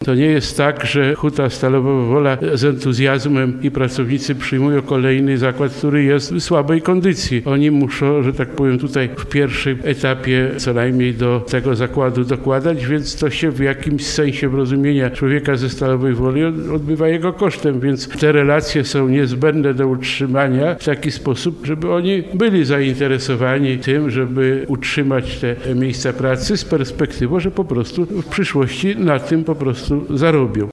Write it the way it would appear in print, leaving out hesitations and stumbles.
To nie jest tak, że Huta Stalowa Wola z entuzjazmem i pracownicy przyjmują kolejny zakład, który jest w słabej kondycji. Oni muszą, że tak powiem, tutaj w pierwszym etapie co najmniej do tego zakładu dokładać, więc to się w jakimś sensie rozumienia człowieka ze Stalowej Woli odbywa jego kosztem, więc te relacje są niezbędne do utrzymania w taki sposób, żeby oni byli zainteresowani tym, żeby utrzymać te miejsca pracy z perspektywą, że po prostu w przyszłości na tym po prostu zarobią.